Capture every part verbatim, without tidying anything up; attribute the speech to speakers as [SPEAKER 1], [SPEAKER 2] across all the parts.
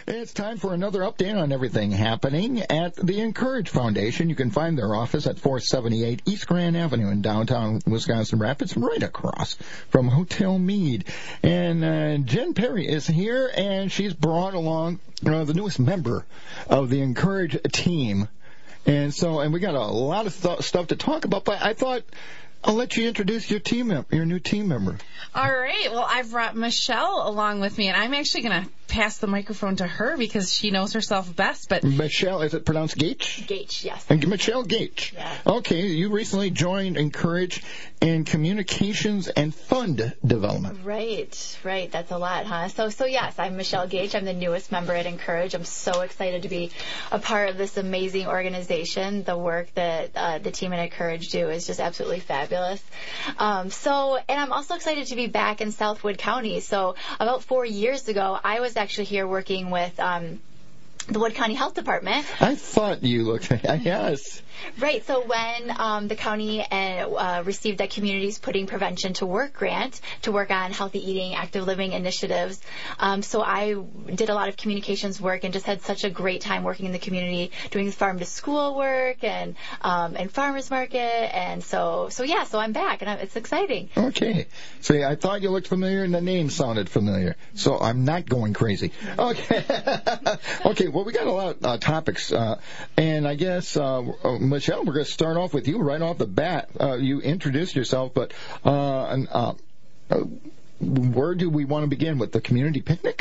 [SPEAKER 1] It's time for another update on everything happening at the Encourage Foundation. You can find their office at four seventy-eight East Grand Avenue in downtown Wisconsin Rapids, right across from Hotel Meade. And uh, Jen Perry is here, and she's brought along uh, the newest member of the Encourage team. And so, and we got a lot of th- stuff to talk about, but I thought I'll let you introduce your team member, your new team member.
[SPEAKER 2] All right. Well, I've brought Michelle along with me, and I'm actually going to pass the microphone to her because she knows herself best. But
[SPEAKER 1] Michelle, is it pronounced Gates?
[SPEAKER 3] Gates, yes.
[SPEAKER 1] And Michelle Gates.
[SPEAKER 3] Yeah.
[SPEAKER 1] Okay, you recently joined Encourage in Communications and Fund Development.
[SPEAKER 3] Right, right. That's a lot, huh? So, so yes, I'm Michelle Gage. I'm the newest member at Encourage. I'm so excited to be a part of this amazing organization. The work that uh, the team at Encourage do is just absolutely fabulous. Um, so, and I'm also excited to be back in Southwood County. So, about four years ago, I was actually here working with um, the Wood County Health Department.
[SPEAKER 1] I thought you looked, yes.
[SPEAKER 3] Right. So when um, the county uh, uh, received that Communities Putting Prevention to Work grant to work on healthy eating, active living initiatives, um, so I did a lot of communications work and just had such a great time working in the community, doing farm to school work and um, and farmers market, and so so yeah, so I'm back and I'm, it's exciting.
[SPEAKER 1] Okay. See, I thought you looked familiar and the name sounded familiar, so I'm not going crazy. Okay. Okay. Well, we got a lot of uh, topics, uh, and I guess. Uh, Michelle, we're going to start off with you right off the bat. Uh, you introduced yourself, but uh, and, uh, uh, where do we want to begin with the community picnic?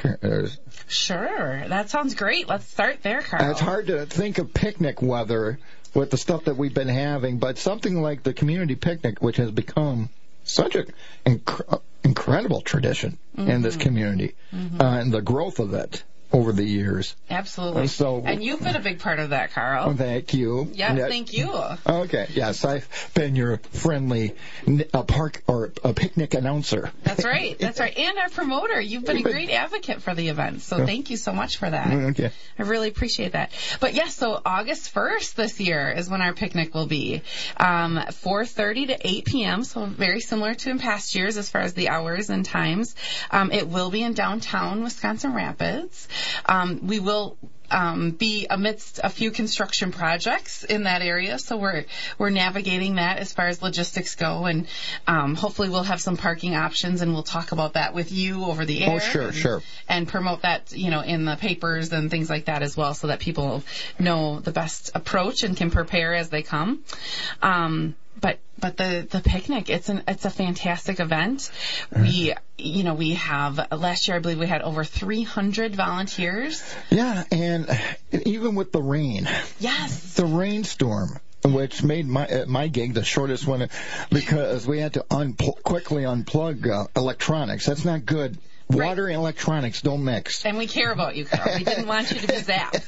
[SPEAKER 2] Sure, that sounds great. Let's start there, Carl.
[SPEAKER 1] It's hard to think of picnic weather with the stuff that we've been having, but something like the community picnic, which has become such an inc- incredible tradition mm-hmm. in this community, mm-hmm. uh, and the growth of it over the years.
[SPEAKER 2] Absolutely.
[SPEAKER 1] Uh, so,
[SPEAKER 2] and you've been a big part of that, Carl.
[SPEAKER 1] Thank you.
[SPEAKER 2] Yeah,
[SPEAKER 1] yes.
[SPEAKER 2] Thank you.
[SPEAKER 1] Okay, yes, I've been your friendly uh, park or a picnic announcer.
[SPEAKER 2] That's right, that's right. And our promoter. You've been a great advocate for the event, so thank you so much for that.
[SPEAKER 1] Okay.
[SPEAKER 2] I really appreciate that. But yes, so August first this year is when our picnic will be. Um, four thirty to eight p.m., so very similar to in past years as far as the hours and times. Um, it will be in downtown Wisconsin Rapids. Um, we will um, be amidst a few construction projects in that area, so we're we're navigating that as far as logistics go, and um, hopefully we'll have some parking options, and we'll talk about that with you over the air.
[SPEAKER 1] Oh, sure,
[SPEAKER 2] and,
[SPEAKER 1] sure.
[SPEAKER 2] And promote that, you know, in the papers and things like that as well, so that people know the best approach and can prepare as they come. Um, But but the, the picnic, it's an it's a fantastic event. We you know we have last year I believe we had over three hundred volunteers.
[SPEAKER 1] Yeah, and even with the rain.
[SPEAKER 2] Yes.
[SPEAKER 1] The rainstorm, which made my uh, my gig the shortest one because we had to unpl- quickly unplug uh, electronics. That's not good.
[SPEAKER 2] Right.
[SPEAKER 1] Water and electronics don't mix.
[SPEAKER 2] And we care about you, Carl. We didn't want you to be zapped.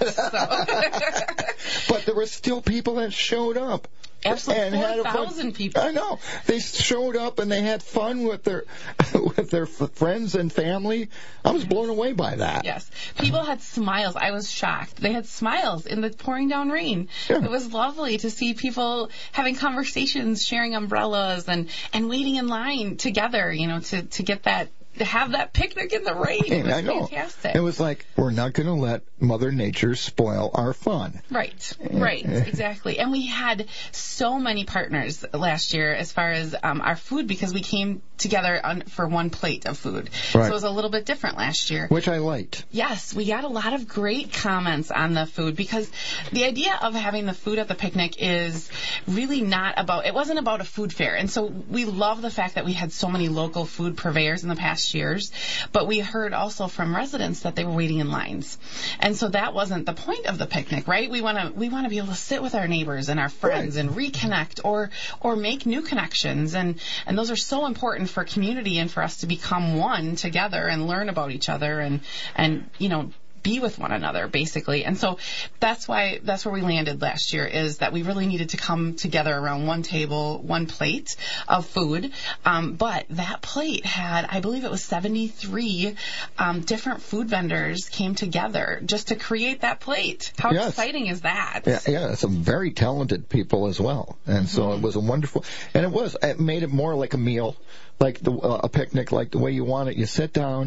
[SPEAKER 2] So.
[SPEAKER 1] But there were still people that showed up.
[SPEAKER 2] Absolutely, four thousand people.
[SPEAKER 1] I know. They showed up and they had fun with their with their f- friends and family. I was blown away by that.
[SPEAKER 2] Yes. People had smiles. I was shocked. They had smiles in the pouring down rain. Yeah. It was lovely to see people having conversations, sharing umbrellas, and, and waiting in line together, you know, to, to get that to have that picnic in the rain. It was
[SPEAKER 1] I know.
[SPEAKER 2] fantastic.
[SPEAKER 1] It was like, we're not going to let Mother Nature spoil our fun.
[SPEAKER 2] Right, right, exactly. And we had so many partners last year as far as um, our food, because we came together on, for one plate of food.
[SPEAKER 1] Right.
[SPEAKER 2] So it was a little bit different last year.
[SPEAKER 1] Which I liked.
[SPEAKER 2] Yes, we got a lot of great comments on the food, because the idea of having the food at the picnic is really not about, it wasn't about a food fair. And so we love the fact that we had so many local food purveyors in the past years, but we heard also from residents that they were waiting in lines. And so that wasn't the point of the picnic, right? We want to we want to be able to sit with our neighbors and our friends
[SPEAKER 1] right.
[SPEAKER 2] and reconnect or or make new connections, and and those are so important for community and for us to become one together and learn about each other and and you know be with one another, basically. And so that's why that's where we landed last year, is that we really needed to come together around one table, one plate of food. Um, but that plate had, I believe it was seventy-three um, different food vendors came together just to create that plate. How
[SPEAKER 1] yes.
[SPEAKER 2] exciting is that?
[SPEAKER 1] Yeah, yeah, some very talented people as well. And so mm-hmm. it was a wonderful, and it was, it made it more like a meal, like the, uh, a picnic, like the way you want it. You sit down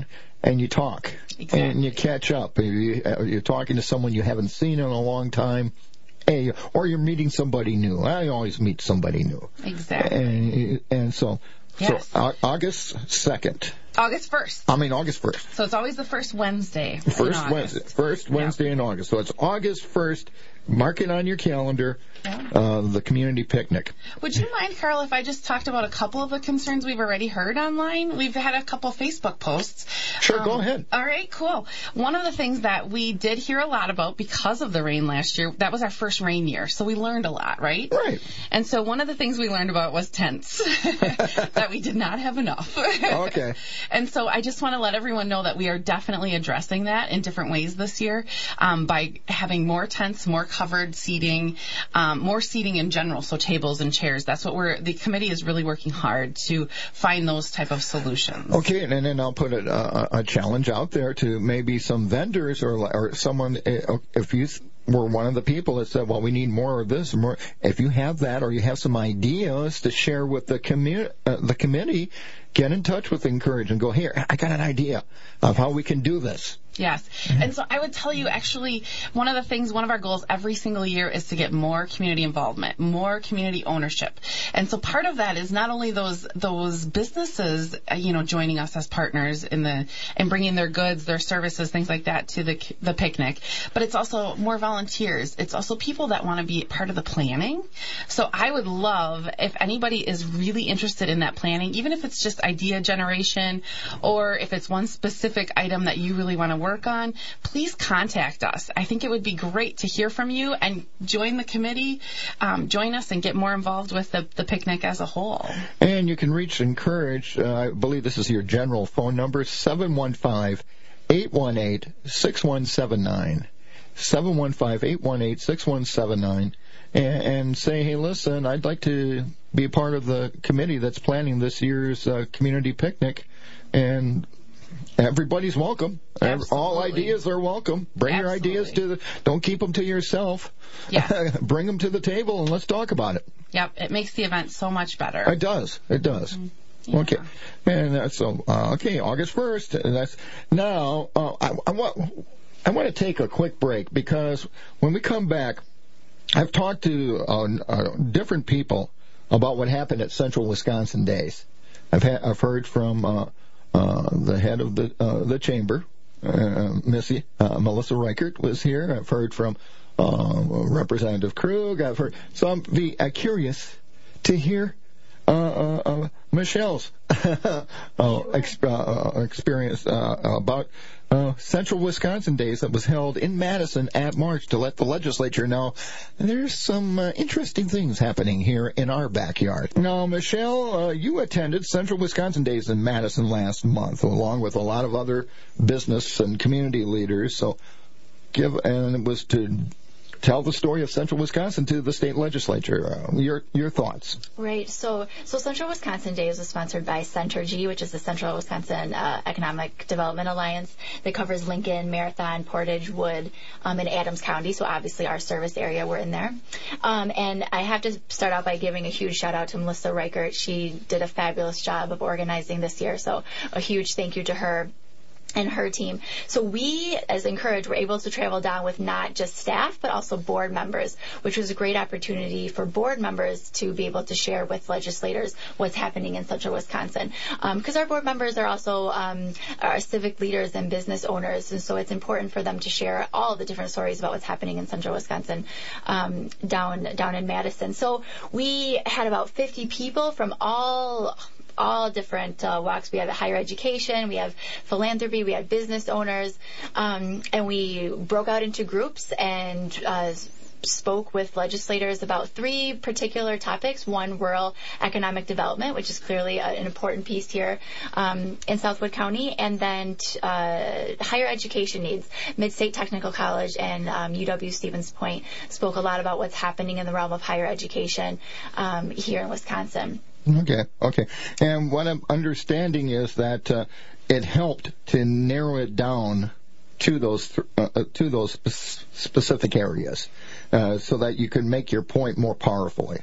[SPEAKER 1] and you talk.
[SPEAKER 2] Exactly.
[SPEAKER 1] And you catch up. You're talking to someone you haven't seen in a long time. Hey, or you're meeting somebody new. I always meet somebody new.
[SPEAKER 2] Exactly.
[SPEAKER 1] And, and so,
[SPEAKER 2] yes.
[SPEAKER 1] so uh, August second.
[SPEAKER 2] August first.
[SPEAKER 1] I mean, August first.
[SPEAKER 2] So it's always the first Wednesday.
[SPEAKER 1] First Wednesday. First Wednesday
[SPEAKER 2] yep.
[SPEAKER 1] in August. So it's August first. Mark it on your calendar.
[SPEAKER 2] Yeah.
[SPEAKER 1] Uh, the community picnic.
[SPEAKER 2] Would you mind, Carl, if I just talked about a couple of the concerns we've already heard online? We've had a couple Facebook posts.
[SPEAKER 1] Sure,
[SPEAKER 2] um,
[SPEAKER 1] go ahead.
[SPEAKER 2] All right, cool. One of the things that we did hear a lot about because of the rain last year, that was our first rain year, so we learned a lot, right?
[SPEAKER 1] Right.
[SPEAKER 2] And so one of the things we learned about was tents, that we did not have enough.
[SPEAKER 1] Okay.
[SPEAKER 2] And so I just want to let everyone know that we are definitely addressing that in different ways this year um, by having more tents, more covered seating, um, more seating in general, so tables and chairs. That's what we're, the committee is really working hard to find those type of solutions.
[SPEAKER 1] Okay, and then I'll put a, a, a challenge out there to maybe some vendors or, or someone, if you were one of the people that said, well, we need more of this, more. If you have that or you have some ideas to share with the, commu- uh, the committee, get in touch with Encourage and go, here, I got an idea of how we can do this.
[SPEAKER 2] Yes. And so I would tell you, actually, one of the things, one of our goals every single year is to get more community involvement, more community ownership. And so part of that is not only those those businesses, uh, you know, joining us as partners in the and bringing their goods, their services, things like that to the the picnic, but it's also more volunteers. It's also people that want to be part of the planning. So I would love if anybody is really interested in that planning, even if it's just idea generation or if it's one specific item that you really want to work on, please contact us. I think it would be great to hear from you and join the committee, um, join us and get more involved with the, the picnic as a whole.
[SPEAKER 1] And you can reach Encourage, uh, I believe this is your general phone number, seven one five, eight one eight, six one seven nine. seven one five, eight one eight, six one seven nine. And, and say, hey, listen, I'd like to be part of the committee that's planning this year's uh, community picnic. And everybody's welcome.
[SPEAKER 2] Absolutely.
[SPEAKER 1] All ideas are welcome. Bring
[SPEAKER 2] Absolutely.
[SPEAKER 1] your ideas to the, don't keep them to yourself.
[SPEAKER 2] Yes.
[SPEAKER 1] Bring them to the table and let's talk about it.
[SPEAKER 2] Yep, it makes the event so much better.
[SPEAKER 1] It does. It does.
[SPEAKER 2] Mm-hmm. Yeah.
[SPEAKER 1] Okay. And uh, so, uh, okay, August first. That's now. Uh, I, I want. I want to take a quick break because when we come back, I've talked to uh, uh, different people about what happened at Central Wisconsin Days. I've ha- I've heard from uh, uh, the head of the uh, the chamber, uh, Missy uh, Melissa Reichert was here. I've heard from uh, Representative Krug. I've heard. So I'm be uh, curious to hear uh, uh, uh, Michelle's uh, exp- uh, experience uh, about uh, Central Wisconsin Days that was held in Madison at March to let the legislature know there's some uh, interesting things happening here in our backyard. Now, Michelle, uh, you attended Central Wisconsin Days in Madison last month, along with a lot of other business and community leaders. So, give and it was to tell the story of Central Wisconsin to the state legislature. Uh, your your thoughts?
[SPEAKER 3] Right. So, so Central Wisconsin Days was sponsored by Centergy, which is the Central Wisconsin uh, Economic Development Alliance that covers Lincoln, Marathon, Portage, Wood, um, and Adams County. So obviously our service area, we're in there. Um, and I have to start out by giving a huge shout out to Melissa Reichert. She did a fabulous job of organizing this year. So a huge thank you to her and her team. So we, as Encourage, were able to travel down with not just staff, but also board members, which was a great opportunity for board members to be able to share with legislators what's happening in Central Wisconsin. Because um, our board members are also um, our civic leaders and business owners, and so it's important for them to share all the different stories about what's happening in Central Wisconsin um, down down in Madison. So we had about fifty people from all all different uh, walks. We have higher education, we have philanthropy, we have business owners, um, and we broke out into groups and uh, spoke with legislators about three particular topics. One, rural economic development, which is clearly a, an important piece here um, in Southwood County, and then t- uh, higher education needs. Mid-State Technical College and um, U W-Stevens Point spoke a lot about what's happening in the realm of higher education um, here in Wisconsin.
[SPEAKER 1] Okay, okay. And what I'm understanding is that uh, it helped to narrow it down to those th- uh, to those spe- specific areas, uh, so that you could make your point more powerfully.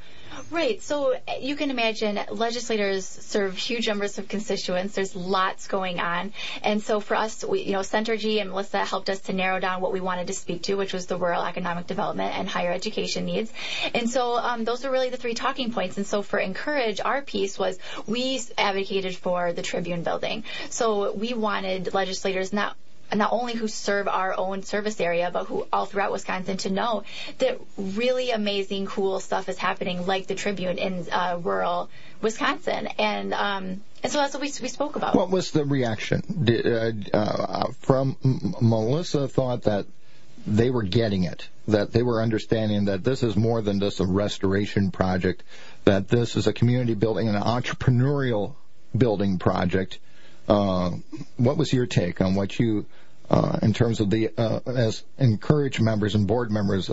[SPEAKER 3] Right. So you can imagine legislators serve huge numbers of constituents. There's lots going on. And so for us, we, you know, Centergy and Melissa helped us to narrow down what we wanted to speak to, which was the rural economic development and higher education needs. And so um, those are really the three talking points. And so for Encourage, our piece was we advocated for the Tribune building. So we wanted legislators not not only who serve our own service area, but who all throughout Wisconsin to know that really amazing, cool stuff is happening, like the Tribune in uh, rural Wisconsin. And um, and so that's what we, we spoke about.
[SPEAKER 1] What was the reaction? Did, uh, uh, from M- Melissa thought that they were getting it, that they were understanding that this is more than just a restoration project, that this is a community building, an entrepreneurial building project. Uh, what was your take on what you, uh, in terms of the, uh, as Encourage members and board members, uh,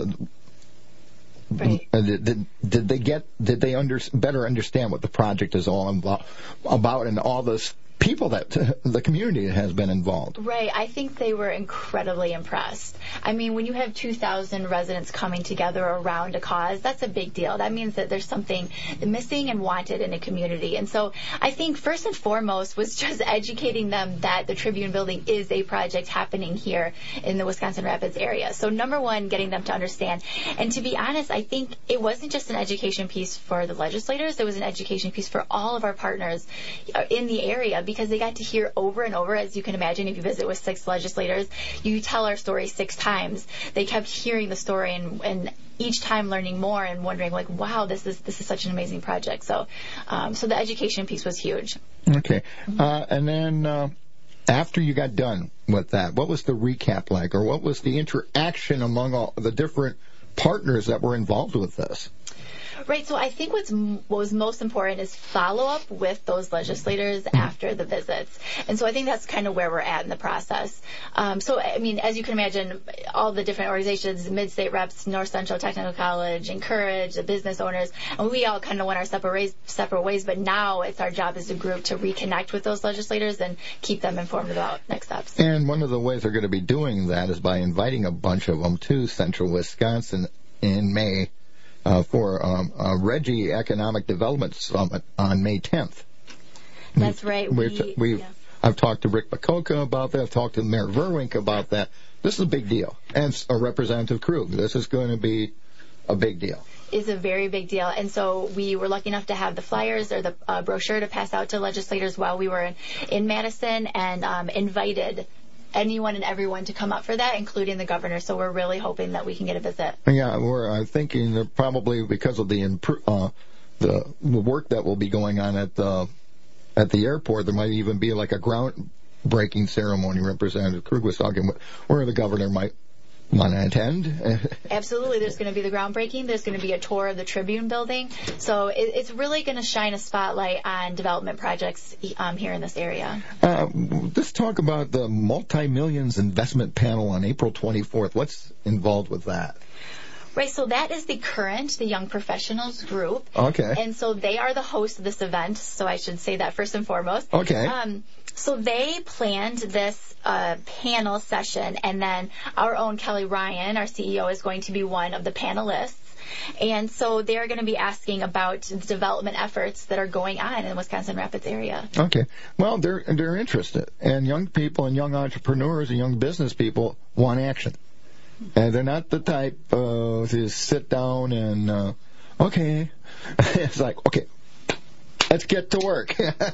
[SPEAKER 3] right.
[SPEAKER 1] did, did, did they get, did they under, better understand what the project is all invo- about and all this people that uh, the community has been involved?
[SPEAKER 3] Right. I think they were incredibly impressed. I mean, when you have two thousand residents coming together around a cause, that's a big deal. That means that there's something missing and wanted in a community. And so I think first and foremost was just educating them that the Tribune building is a project happening here in the Wisconsin Rapids area. So number one, getting them to understand. And to be honest, I think it wasn't just an education piece for the legislators. It was an education piece for all of our partners in the area, because they got to hear over and over, as you can imagine, if you visit with six legislators, you tell our story six times. They kept hearing the story and, and each time learning more and wondering, like, wow, this is this is such an amazing project. So, um, so the education piece was huge.
[SPEAKER 1] Okay, uh, and then uh, after you got done with that, what was the recap like, or what was the interaction among all the different partners that were involved with this?
[SPEAKER 3] Right. So I think what's what was most important is follow up with those legislators after the visits. And so I think that's kind of where we're at in the process. Um, so, I mean, as you can imagine, all the different organizations, Mid-State Reps, North Central Technical College, Encourage, the business owners, and we all kind of went our separate ways, separate ways. But now it's our job as a group to reconnect with those legislators and keep them informed about next steps.
[SPEAKER 1] And one of the ways they're going to be doing that is by inviting a bunch of them to Central Wisconsin in May. Uh, for um, a Reggie Economic Development Summit on May tenth.
[SPEAKER 3] That's right.
[SPEAKER 1] We, we've, yeah. I've talked to Rick Bacoka about that. I've talked to Mayor Verwink about that. This is a big deal. And uh, Representative Krug, this is going to be a big deal.
[SPEAKER 3] Is a very big deal. And so we were lucky enough to have the flyers or the uh, brochure to pass out to legislators while we were in, in Madison, and um, invited anyone and everyone to come up for that, including the governor. So we're really hoping that we can get a visit.
[SPEAKER 1] Yeah, we're uh, thinking that probably because of the impro- uh, the the work that will be going on at the at the airport, there might even be like a groundbreaking ceremony. Representative Krug was talking about, where the governor might want to attend.
[SPEAKER 3] Absolutely. There's going to be the groundbreaking. There's going to be a tour of the Tribune building. So it, it's really going to shine a spotlight on development projects um, here in this area.
[SPEAKER 1] Uh, let's talk about the multi-millions investment panel on April twenty-fourth. What's involved with that?
[SPEAKER 3] Right, so that is the Current, the Young Professionals group.
[SPEAKER 1] Okay.
[SPEAKER 3] And so they are the host of this event, so I should say that first and foremost.
[SPEAKER 1] Okay.
[SPEAKER 3] Um, so they planned this uh, panel session, and then our own Kelly Ryan, our C E O, is going to be one of the panelists. And so they're going to be asking about the development efforts that are going on in the Wisconsin Rapids area.
[SPEAKER 1] Okay. Well, they're they're interested, and young people and young entrepreneurs and young business people want action. And they're not the type uh, to sit down and, uh, okay. It's like, okay, let's get to work.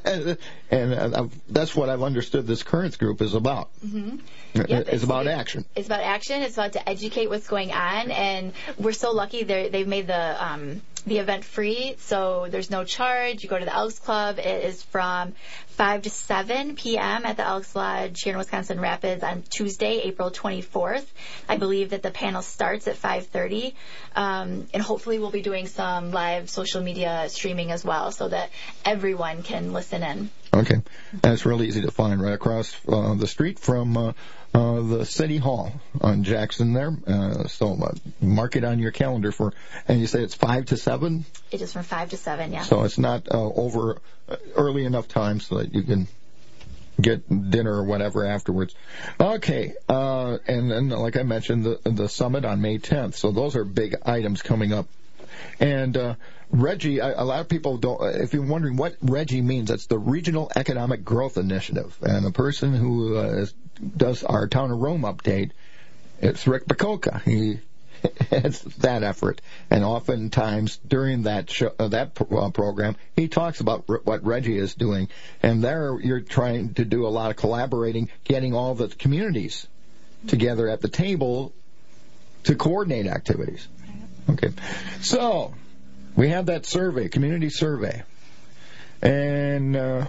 [SPEAKER 1] And uh, that's what I've understood this Currents group is about.
[SPEAKER 3] Mm-hmm.
[SPEAKER 1] Yep, it's, it's about
[SPEAKER 3] it,
[SPEAKER 1] action.
[SPEAKER 3] It's about action. It's about to educate what's going on. And we're so lucky they've made the um, the event free, so there's no charge. You go to the Elks Club. It is from five to seven p.m. at the Elks Lodge here in Wisconsin Rapids on Tuesday, April twenty-fourth. I believe that the panel starts at five thirty, um, and hopefully we'll be doing some live social media streaming as well so that everyone can listen in.
[SPEAKER 1] Okay. And it's really easy to find right across uh, the street from uh, uh, the City Hall on Jackson there. Uh, so uh, mark it on your calendar for, and you say it's five to seven?
[SPEAKER 3] It is from five to seven, yeah.
[SPEAKER 1] So it's not uh, over early enough time so that you can get dinner or whatever afterwards. Okay. Uh, and then, like I mentioned, the, the summit on May tenth. So those are big items coming up. And uh, Reggie, a lot of people don't, if you're wondering what Reggie means, that's the Regional Economic Growth Initiative. And the person who uh, does our Town of Rome update, it's Rick Bacoka. He heads that effort. And oftentimes during that show, uh, that pro- uh, program, he talks about r- what Reggie is doing. And there you're trying to do a lot of collaborating, getting all the communities together at the table to coordinate activities. Okay. So we have that survey, community survey. And uh,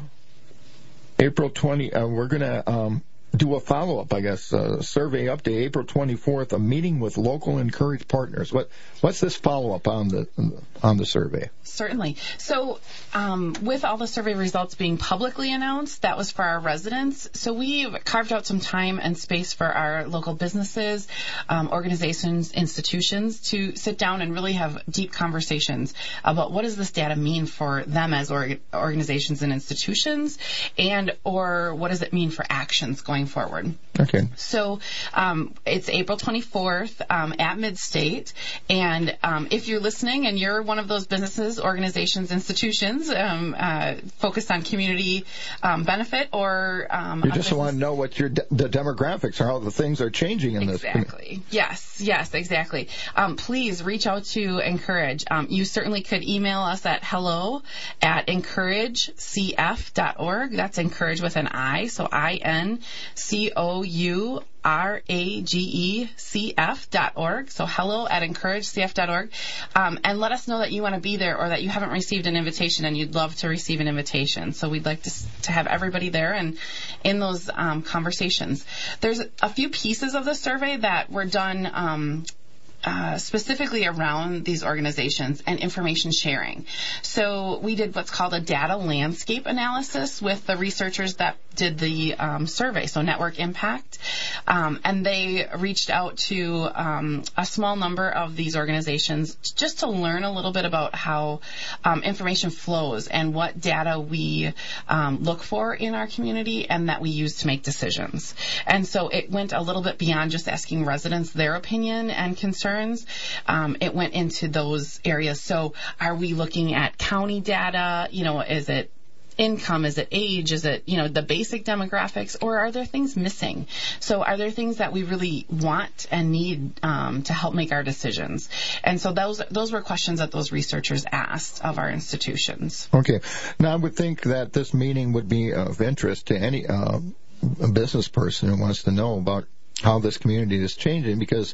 [SPEAKER 1] April twentieth, uh, we're going to um, do a follow-up, I guess, uh, survey update, April twenty-fourth, a meeting with local Encourage partners. What What's this follow-up on the on the survey?
[SPEAKER 2] Certainly. So um, with all the survey results being publicly announced, that was for our residents. So we've carved out some time and space for our local businesses, um, organizations, institutions to sit down and really have deep conversations about what does this data mean for them as org- organizations and institutions, and or what does it mean for actions going forward.
[SPEAKER 1] Okay.
[SPEAKER 2] So um, it's April twenty-fourth um, at Midstate, and um, if you're listening and you're one of those businesses, organizations, institutions um, uh, focused on community um, benefit, or um,
[SPEAKER 1] you just want to know what your de- the demographics are, how the things are changing in
[SPEAKER 2] exactly.
[SPEAKER 1] this.
[SPEAKER 2] Exactly. Yes. Yes. Exactly. Um, please reach out to Encourage. Um, you certainly could email us at hello at encourage c f dot org. That's Encourage with an I, so I N C O U R A G E C F dot org. So hello at encourage c f dot org. Um, and let us know that you want to be there or that you haven't received an invitation and you'd love to receive an invitation. So we'd like to to have everybody there and in those um, conversations. There's a few pieces of the survey that were done um, Uh, specifically around these organizations and information sharing. So we did what's called a data landscape analysis with the researchers that did the um, survey, so Network Impact, um, and they reached out to um, a small number of these organizations just to learn a little bit about how um, information flows and what data we um, look for in our community and that we use to make decisions. And so it went a little bit beyond just asking residents their opinion and concerns. Um, it went into those areas. So are we looking at county data? You know, is it income? Is it age? Is it, you know, the basic demographics? Or are there things missing? So are there things that we really want and need um, to help make our decisions? And so those those were questions that those researchers asked of our institutions.
[SPEAKER 1] Okay. Now, I would think that this meeting would be of interest to any uh, business person who wants to know about how this community is changing, because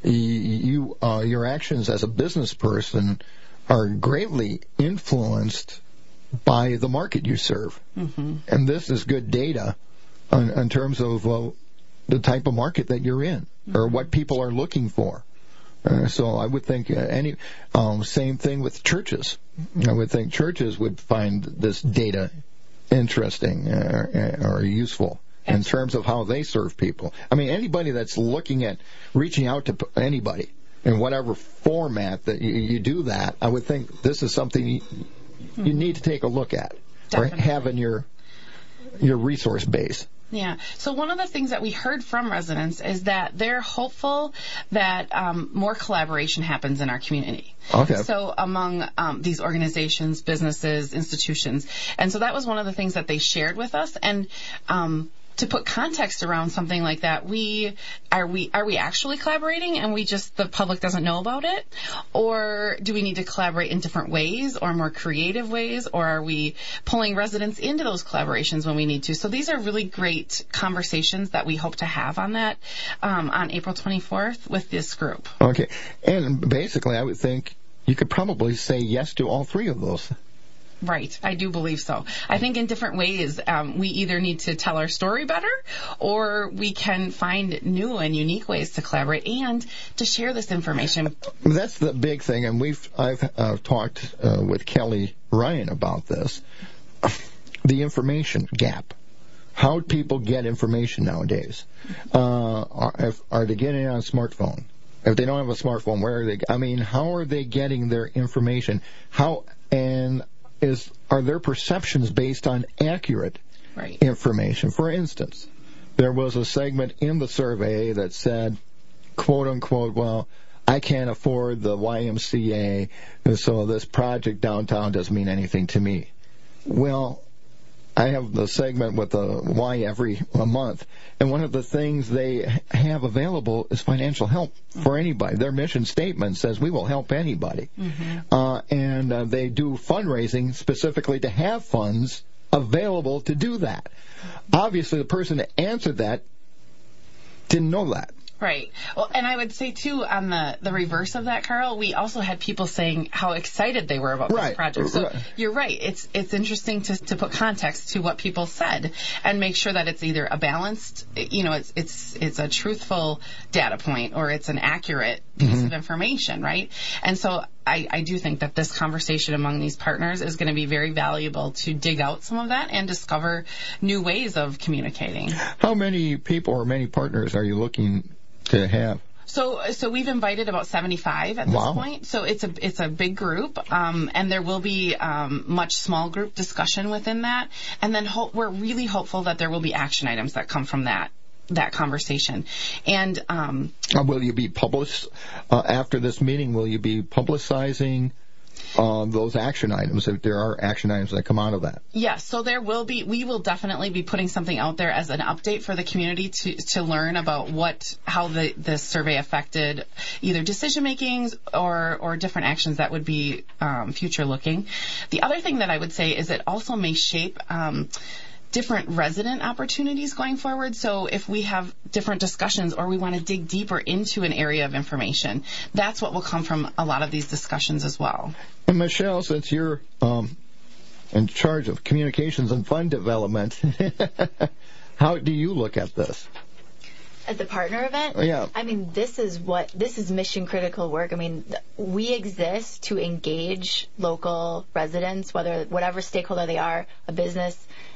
[SPEAKER 1] you, uh, your actions as a business person are greatly influenced by the market you serve. Mm-hmm. And this is good data on, in terms of uh, the type of market that you're in, mm-hmm. or what people are looking for. Uh, so I would think uh, any um, same thing with churches. I would think churches would find this data interesting uh, or useful in terms of how they serve people. I mean, anybody that's looking at reaching out to anybody in whatever format that you, you do that, I would think this is something you, you need to take a look at. Definitely. Or have in your your resource base.
[SPEAKER 2] Yeah. So one of the things that we heard from residents is that they're hopeful that um, more collaboration happens in our community.
[SPEAKER 1] Okay.
[SPEAKER 2] So among um, these organizations, businesses, institutions. And so that was one of the things that they shared with us. And um, to put context around something like that, we are we are we actually collaborating and we just the public doesn't know about it, or do we need to collaborate in different ways or more creative ways, or are we pulling residents into those collaborations when we need to? So these are really great conversations that we hope to have on that um, on April twenty-fourth with this group.
[SPEAKER 1] Okay, and basically, I would think you could probably say yes to all three of those.
[SPEAKER 2] Right. I do believe so. I think in different ways, um, we either need to tell our story better or we can find new and unique ways to collaborate and to share this information.
[SPEAKER 1] That's the big thing, and we've I've uh, talked uh, with Kelly Ryan about this, the information gap. How people get information nowadays. Uh, are, if, are they getting it on a smartphone? If they don't have a smartphone, where are they? I mean, how are they getting their information? How and is are their perceptions based on accurate
[SPEAKER 2] right.
[SPEAKER 1] information? For instance, there was a segment in the survey that said, quote unquote, well, I can't afford the Y M C A, so this project downtown doesn't mean anything to me. Well, I have the segment with the Y every a month, and one of the things they have available is financial help for anybody. Their mission statement says we will help anybody. Mm-hmm. Uh, and uh, they do fundraising specifically to have funds available to do that. Obviously, the person that answered that didn't know that.
[SPEAKER 2] Right. Well, and I would say, too, on the, the reverse of that, Carl, we also had people saying how excited they were about
[SPEAKER 1] right.
[SPEAKER 2] this project. So
[SPEAKER 1] right.
[SPEAKER 2] you're right. It's it's interesting to to put context to what people said and make sure that it's either a balanced, you know, it's it's it's a truthful data point or it's an accurate piece mm-hmm. of information, right? And so I, I do think that this conversation among these partners is going to be very valuable to dig out some of that and discover new ways of communicating.
[SPEAKER 1] How many people or many partners are you looking to have?
[SPEAKER 2] So, so we've invited about seventy-five at this
[SPEAKER 1] wow.
[SPEAKER 2] point. So it's a it's a big group, um, and there will be um, much small group discussion within that. And then ho- we're really hopeful that there will be action items that come from that that conversation. And um,
[SPEAKER 1] uh, will you be published uh, after this meeting? Will you be publicizing Uh, those action items, if there are action items that come out of that?
[SPEAKER 2] Yes, so there will be, we will definitely be putting something out there as an update for the community to, to learn about what, how the, the survey affected either decision makings or, or different actions that would be um, future looking. The other thing that I would say is it also may shape um, different resident opportunities going forward. So if we have different discussions or we want to dig deeper into an area of information, that's what will come from a lot of these discussions as well.
[SPEAKER 1] And Michelle, since you're um, in charge of communications and fund development, how do you look at this?
[SPEAKER 3] At the partner event?
[SPEAKER 1] Yeah.
[SPEAKER 3] I mean, this is what, this is mission critical work. I mean, we exist to engage local residents, whether, whatever stakeholder they are, a business,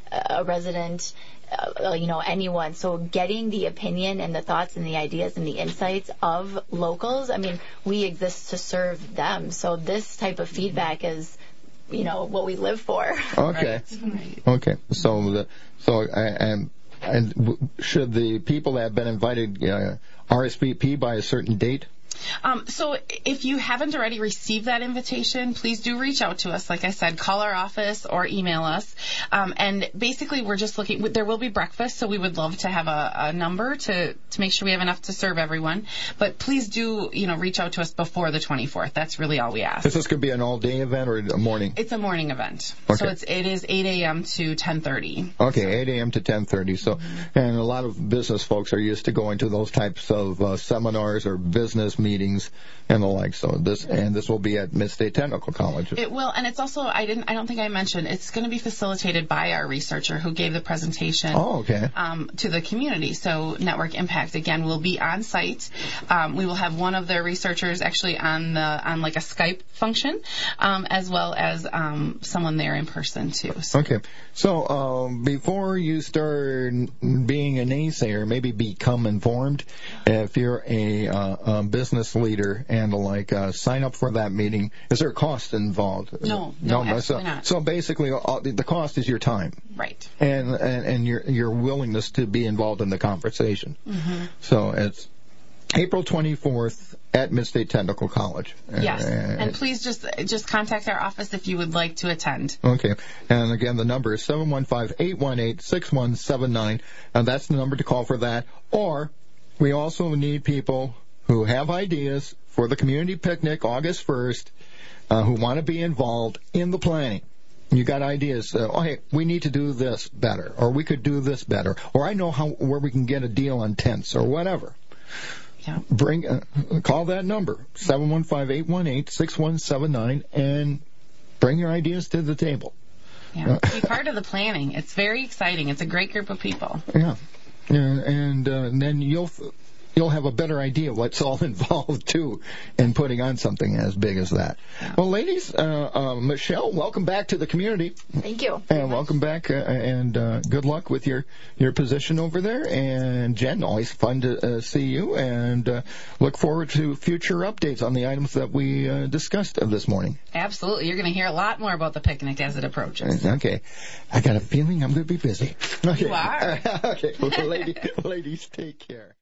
[SPEAKER 3] a resident, uh, you know, anyone. So getting the opinion and the thoughts and the ideas and the insights of locals, I mean, we exist to serve them. So this type of feedback is, you know, what we live for.
[SPEAKER 1] Okay.
[SPEAKER 2] Right.
[SPEAKER 1] Okay. So, the, so, and, and should the people that have been invited uh, R S V P by a certain date?
[SPEAKER 2] Um, so if you haven't already received that invitation, please do reach out to us. Like I said, call our office or email us. Um, and basically, we're just looking, there will be breakfast, so we would love to have a, a number to, to make sure we have enough to serve everyone. But please do, you know, reach out to us before the twenty-fourth. That's really all we ask.
[SPEAKER 1] Is this going to be an all-day event or a morning?
[SPEAKER 2] It's a morning event.
[SPEAKER 1] Okay.
[SPEAKER 2] So it's, it is eight a.m. to ten thirty.
[SPEAKER 1] Okay, eight a.m. to ten thirty. So, mm-hmm. and a lot of business folks are used to going to those types of uh, seminars or business meetings and the like. So this and this will be at Mid-State Technical College.
[SPEAKER 2] It will, and it's also I didn't I don't think I mentioned it's going to be facilitated by our researcher who gave the presentation.
[SPEAKER 1] Oh, okay.
[SPEAKER 2] Um, to the community. So Network Impact again will be on site. Um, we will have one of their researchers actually on the on like a Skype function, um, as well as um, someone there in person too. So.
[SPEAKER 1] Okay. So um, before you start being a naysayer, maybe become informed. If you're a, uh, a business leader and like uh, sign up for that meeting, is there a cost involved?
[SPEAKER 2] No, no,
[SPEAKER 1] no
[SPEAKER 2] absolutely
[SPEAKER 1] so,
[SPEAKER 2] not.
[SPEAKER 1] So basically, all, the cost is your time,
[SPEAKER 2] right?
[SPEAKER 1] And and, and your your willingness to be involved in the conversation.
[SPEAKER 2] Mm-hmm.
[SPEAKER 1] So it's April twenty-fourth at Mid-State Technical College.
[SPEAKER 2] Yes,
[SPEAKER 1] uh,
[SPEAKER 2] and please just just contact our office if you would like to attend.
[SPEAKER 1] Okay, and again, the number is seven one five, eight one eight, six one seven nine, and that's the number to call for that. Or we also need people who have ideas for the community picnic August first, uh, who want to be involved in the planning. You got ideas, uh, oh, hey, we need to do this better, or we could do this better, or I know how where we can get a deal on tents, or whatever.
[SPEAKER 2] Yeah.
[SPEAKER 1] Bring, uh, call that number, seven one five, eight one eight, six one seven nine, and bring your ideas to the table.
[SPEAKER 2] Yeah, be part of the planning. It's very exciting. It's a great group of people.
[SPEAKER 1] Yeah, and, and uh, then you'll you'll have a better idea what's all involved, too, in putting on something as big as that. Yeah. Well, ladies, uh, uh, Michelle, welcome back to the community.
[SPEAKER 3] Thank you.
[SPEAKER 1] And welcome back, uh, and uh, good luck with your, your position over there. And Jen, always fun to uh, see you, and uh, look forward to future updates on the items that we uh, discussed this morning.
[SPEAKER 2] Absolutely. You're going to hear a lot more about the picnic as it approaches.
[SPEAKER 1] Okay. I got a feeling I'm going to be busy. Okay.
[SPEAKER 2] You are.
[SPEAKER 1] okay. Well, ladies, ladies, take care.